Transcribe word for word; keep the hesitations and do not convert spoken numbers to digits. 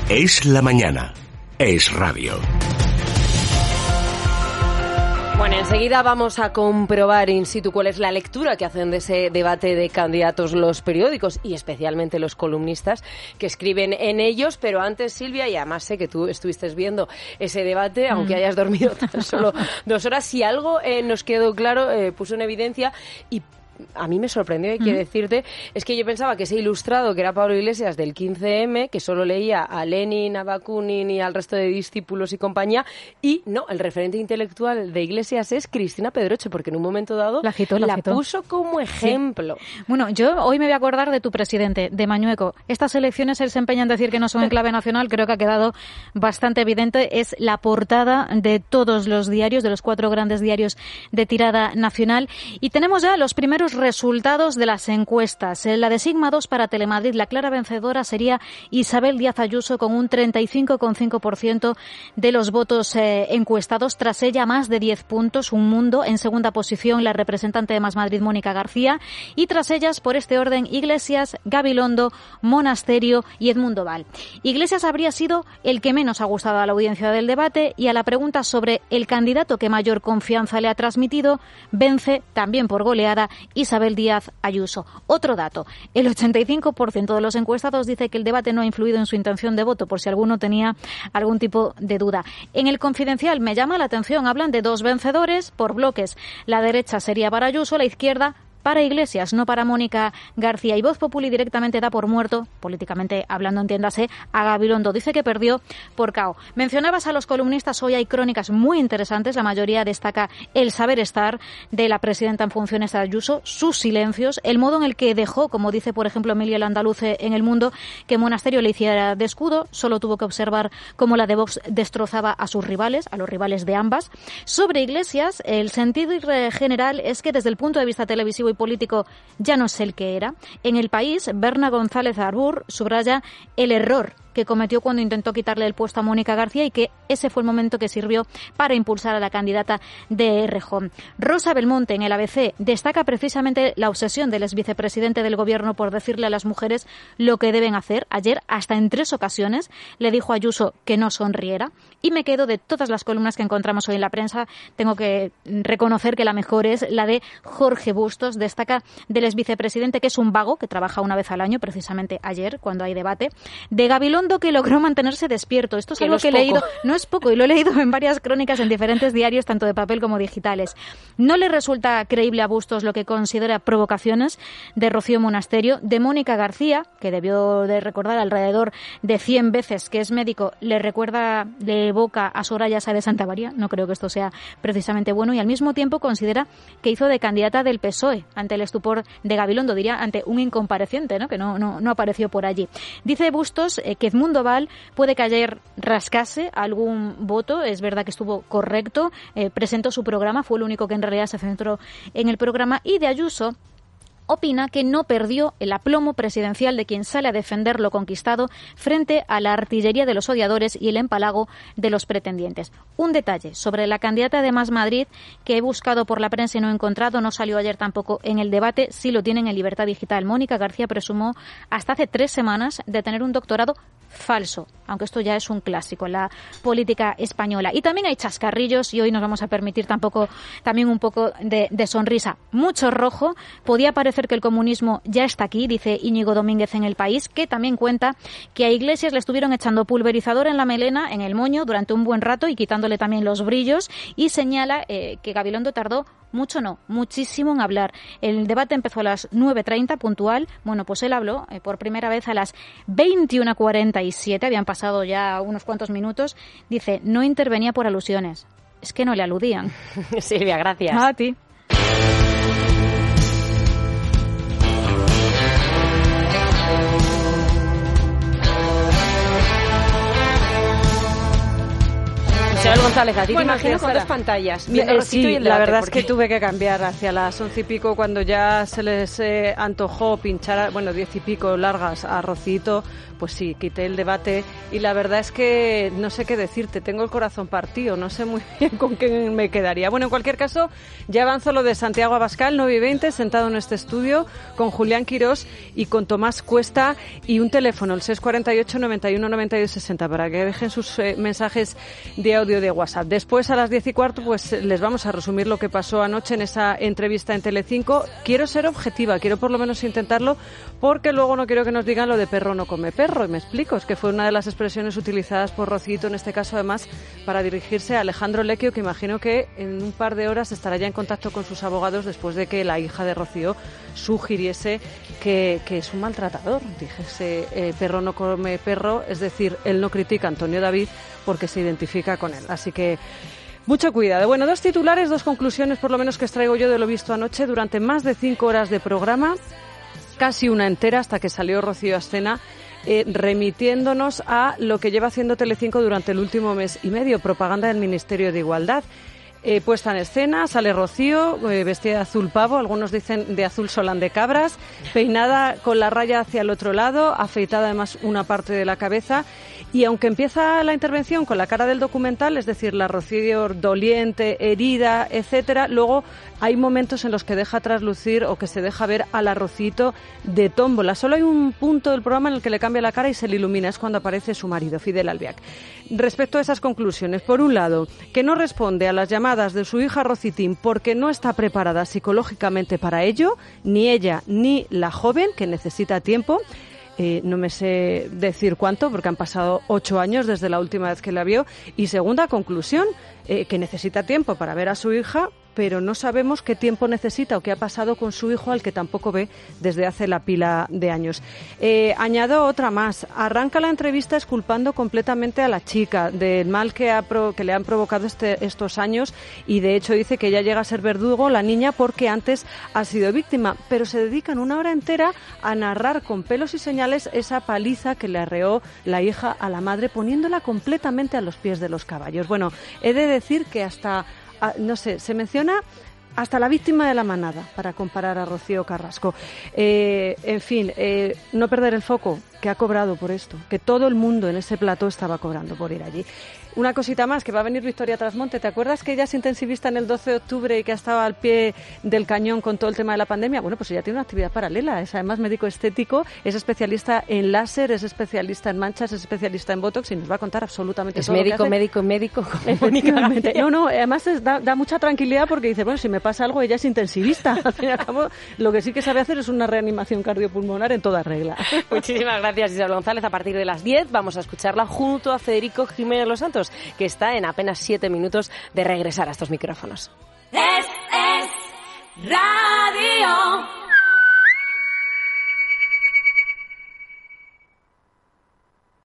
Es la mañana. Es radio. Bueno, enseguida vamos a comprobar in situ cuál es la lectura que hacen de ese debate de candidatos los periódicos y especialmente los columnistas que escriben en ellos. Pero antes, Silvia, y además sé que tú estuviste viendo ese debate, aunque hayas dormido tan solo dos horas, si algo eh, nos quedó claro, eh, puso en evidencia y a mí me sorprendió, hay que decirte, es que yo pensaba que ese ilustrado que era Pablo Iglesias del quince eme, que solo leía a Lenin, a Bakunin y al resto de discípulos y compañía, y no, el referente intelectual de Iglesias es Cristina Pedroche, porque en un momento dado la, agitó, la, la agitó. puso como ejemplo. Sí. Bueno, yo hoy me voy a acordar de tu presidente, de Mañueco. Estas elecciones él se empeña en decir que no son en clave nacional, creo que ha quedado bastante evidente. Es la portada de todos los diarios, de los cuatro grandes diarios de tirada nacional. Y tenemos ya los primeros resultados de las encuestas. En la de Sigma dos para Telemadrid, la clara vencedora sería Isabel Díaz Ayuso con un treinta y cinco coma cinco por ciento de los votos eh, encuestados. Tras ella, más de diez puntos, un mundo. En segunda posición, la representante de Más Madrid, Mónica García. Y tras ellas, por este orden, Iglesias, Gabilondo, Monasterio y Edmundo Val. Iglesias habría sido el que menos ha gustado a la audiencia del debate y a la pregunta sobre el candidato que mayor confianza le ha transmitido, vence también por goleada Isabel Díaz Ayuso. Otro dato, el ochenta y cinco por ciento de los encuestados dice que el debate no ha influido en su intención de voto, por si alguno tenía algún tipo de duda. En el Confidencial me llama la atención, hablan de dos vencedores por bloques. La derecha sería para Ayuso, la izquierda para Iglesias, no para Mónica García. Y Voz Populi directamente da por muerto, políticamente hablando, entiéndase, a Gabilondo. Dice que perdió por K O. Mencionabas a los columnistas, hoy hay crónicas muy interesantes. La mayoría destaca el saber estar de la presidenta en funciones de Ayuso, sus silencios, el modo en el que dejó, como dice, por ejemplo, Emilia Landaluce en El Mundo, que Monasterio le hiciera de escudo. Solo tuvo que observar cómo la de Vox destrozaba a sus rivales, a los rivales de ambas. Sobre Iglesias, el sentido general es que desde el punto de vista televisivo y político ya no es el que era. En El País, Berna González Arbur subraya el error que cometió cuando intentó quitarle el puesto a Mónica García y que ese fue el momento que sirvió para impulsar a la candidata de Errejón. Rosa Belmonte, en el A B C, destaca precisamente la obsesión del exvicepresidente del Gobierno por decirle a las mujeres lo que deben hacer. Ayer, hasta en tres ocasiones, le dijo a Ayuso que no sonriera. Y me quedo de todas las columnas que encontramos hoy en la prensa. Tengo que reconocer que la mejor es la de Jorge Bustos. Destaca del exvicepresidente que es un vago, que trabaja una vez al año, precisamente ayer, cuando hay debate. De Gabilondo, que logró mantenerse despierto. Esto es que algo no es que he poco. leído, no es poco, y lo he leído en varias crónicas en diferentes diarios, tanto de papel como digitales. No le resulta creíble a Bustos lo que considera provocaciones de Rocío Monasterio. De Mónica García, que debió de recordar alrededor de cien veces que es médico, le recuerda, le evoca a Soraya Sáez de Santamaría. No creo que esto sea precisamente bueno, y al mismo tiempo considera que hizo de candidata del P S O E ante el estupor de Gabilondo, diría ante un incompareciente, ¿no? que no, no, no apareció por allí. Dice Bustos eh, que Edmundo Val puede que ayer rascase algún voto. Es verdad que estuvo correcto, eh, presentó su programa, fue el único que en realidad se centró en el programa. Y de Ayuso opina que no perdió el aplomo presidencial de quien sale a defender lo conquistado frente a la artillería de los odiadores y el empalago de los pretendientes. Un detalle sobre la candidata de Más Madrid que he buscado por la prensa y no he encontrado, no salió ayer tampoco en el debate, sí lo tienen en Libertad Digital. Mónica García presumó hasta hace tres semanas de tener un doctorado falso, aunque esto ya es un clásico en la política española. Y también hay chascarrillos, y hoy nos vamos a permitir tampoco también un poco de, de sonrisa. Mucho rojo, podía parecer que el comunismo ya está aquí, dice Íñigo Domínguez en El País, que también cuenta que a Iglesias le estuvieron echando pulverizador en la melena, en el moño, durante un buen rato y quitándole también los brillos, y señala eh, que Gabilondo tardó mucho, no, muchísimo en hablar. El debate empezó a las nueve treinta, puntual. Bueno, pues él habló eh, por primera vez a las veintiuna cuarenta y siete, habían pasado ya unos cuantos minutos. Dice, no intervenía por alusiones. Es que no le aludían. Silvia, gracias. A ti. Isabel González González, a ti Bueno, te imagino con Sara. dos pantallas. Viendo Eh, Rocito sí, y el la debate, verdad porque... es que tuve que cambiar hacia las once y pico cuando ya se les eh, antojó pinchar, a, bueno, diez y pico largas a Rocito, pues sí, quité el debate y la verdad es que no sé qué decirte, tengo el corazón partido, no sé muy bien con qué me quedaría. Bueno, en cualquier caso, ya avanzo lo de Santiago Abascal, nueve y veinte, sentado en este estudio con Julián Quirós y con Tomás Cuesta y un teléfono, el seis cuatro ocho, noventa y uno, noventa y dos, sesenta, para que dejen sus eh, mensajes de audio de WhatsApp. Después, a las diez y cuarto, pues les vamos a resumir lo que pasó anoche en esa entrevista en Telecinco. Quiero ser objetiva, quiero por lo menos intentarlo, porque luego no quiero que nos digan lo de perro no come perro, y me explico, es que fue una de las expresiones utilizadas por Rocito, en este caso además, para dirigirse a Alejandro Lecchio, que imagino que en un par de horas estará ya en contacto con sus abogados después de que la hija de Rocío sugiriese que, que es un maltratador. Dijese eh, perro no come perro, es decir, él no critica a Antonio David porque se identifica con él. Así que mucho cuidado. Bueno, dos titulares, dos conclusiones por lo menos que extraigo yo de lo visto anoche durante más de cinco horas de programa, casi una entera hasta que salió Rocío a escena, eh, remitiéndonos a lo que lleva haciendo Telecinco durante el último mes y medio, propaganda del Ministerio de Igualdad. Eh, puesta en escena, sale Rocío, eh, vestida de azul pavo, algunos dicen de azul solán de cabras, peinada con la raya hacia el otro lado, afeitada además una parte de la cabeza. Y aunque empieza la intervención con la cara del documental, es decir, la Rocío doliente, herida, etcétera, luego hay momentos en los que deja traslucir o que se deja ver a la Rocito de tómbola. Solo hay un punto del programa en el que le cambia la cara y se le ilumina, es cuando aparece su marido, Fidel Albiac. Respecto a esas conclusiones, por un lado, que no responde a las llamadas de su hija Rocitín porque no está preparada psicológicamente para ello, ni ella ni la joven, que necesita tiempo. Eh, no me sé decir cuánto, porque han pasado ocho años desde la última vez que la vio. Y segunda conclusión, eh, que necesita tiempo para ver a su hija, pero no sabemos qué tiempo necesita o qué ha pasado con su hijo, al que tampoco ve desde hace la pila de años. Eh, añado otra más. Arranca la entrevista exculpando completamente a la chica del mal que, ha pro, que le han provocado este, estos años, y de hecho dice que ella llega a ser verdugo, la niña, porque antes ha sido víctima, pero se dedican una hora entera a narrar con pelos y señales esa paliza que le arreó la hija a la madre, poniéndola completamente a los pies de los caballos. Bueno, he de decir que hasta... no sé, se menciona hasta la víctima de la manada para comparar a Rocío Carrasco. Eh, en fin, eh, no perder el foco, que ha cobrado por esto, que todo el mundo en ese plató estaba cobrando por ir allí. Una cosita más, que va a venir Victoria Trasmonte. ¿Te acuerdas que ella es intensivista en el doce de octubre y que ha estado al pie del cañón con todo el tema de la pandemia? Bueno, pues ella tiene una actividad paralela. Es además médico estético, es especialista en láser, es especialista en manchas, es especialista en botox y nos va a contar absolutamente es todo médico, lo que hace. médico, médico, médico. Efectivamente. No, no, además es, da, da mucha tranquilidad porque dice, bueno, si me pasa algo, ella es intensivista. Al fin y al cabo, lo que sí que sabe hacer es una reanimación cardiopulmonar en toda regla. Muchísimas gracias, Isabel González. A partir de las diez vamos a escucharla junto a Federico Jiménez Los Santos, que está en apenas siete minutos de regresar a estos micrófonos. Es, es radio.